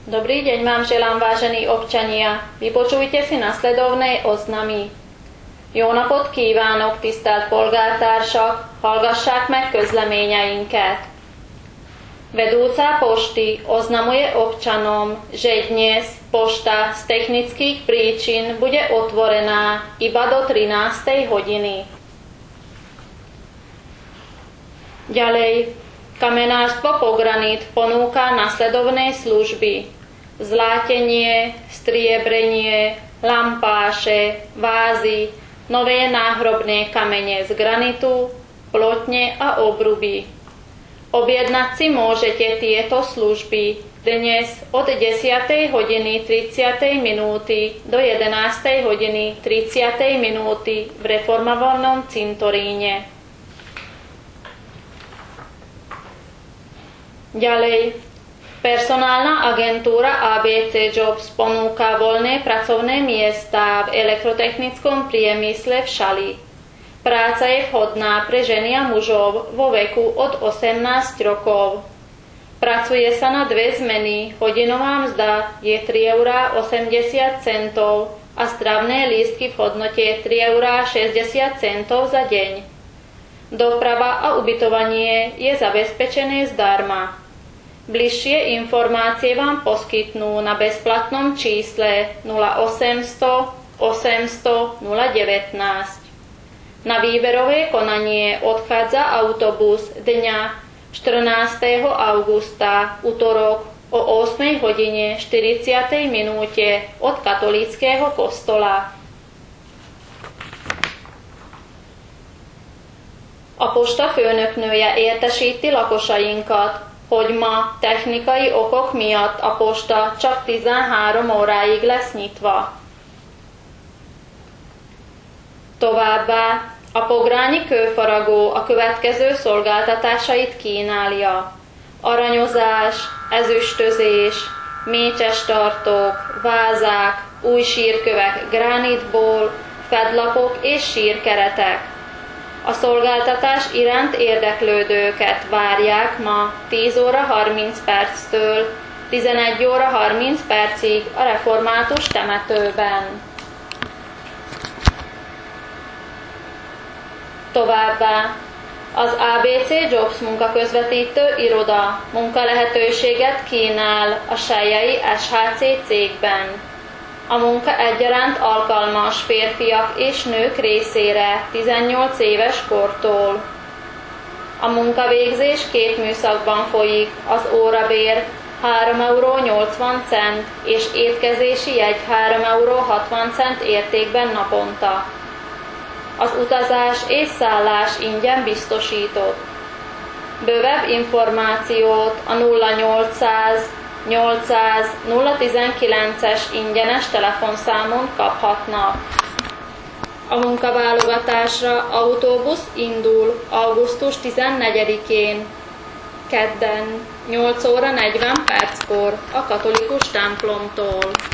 Dobrý deň vám želám, vážení občania. Vypočujte si nasledovné oznamy. Jó napot kívánok, tisztelt polgártársak! Hallgassák meg közleményeinket. Vedúca pošty oznamuje občanom, že dnes pošta z technických príčin bude otvorená iba do 13. hodiny. Ďalej, kamenárstvo Pogranit ponúka nasledovné služby: zlátenie, striebrenie, lampáše, vázy, nové náhrobné kamene z granitu, plotne a obruby. Objednať si môžete tieto služby dnes od 10:30 do 11:30 v reformovanom cintoríne. Ďalej, personálna agentúra ABC Jobs ponúka voľné pracovné miesta v elektrotechnickom priemysle v Šali. Práca je vhodná pre ženy a mužov vo veku od 18 rokov. Pracuje sa na 2 zmeny, hodinová mzda je 3,80 € a stravné lístky v hodnote 3,60 € za deň. Doprava a ubytovanie je zabezpečené zdarma. Bližšie informácie vám poskytnú na bezplatnom čísle 0800 800 019. Na výberové konanie odchádza autobus dňa 14. augusta, utorok o 8:40 od katolíckeho kostola. A posta főnöknője értesíti lakosainkat, hogy ma technikai okok miatt a posta csak 13 óráig lesz nyitva. Továbbá a Pogrányi kőfaragó a következő szolgáltatásait kínálja: aranyozás, ezüstözés, mécsestartók, vázák, új sírkövek gránitból, fedlapok és sírkeretek. A szolgáltatás iránt érdeklődőket várják ma 10:30-től 11:30 a református temetőben. Továbbá az ABC Jobs munkaközvetítő iroda munkalehetőséget kínál a Seljei SHC cégben. A munka egyaránt alkalmas férfiak és nők részére 18 éves kortól. A munkavégzés 2 műszakban folyik, az órabér 3,80 € és étkezési jegy 3,60 € értékben naponta. Az utazás és szállás ingyen biztosított. Bővebb információt a 0800 800 019-es ingyenes telefonszámon kaphatnak. A munkaválogatásra autóbusz indul augusztus 14-én, kedden 8:40 a katolikus templomtól.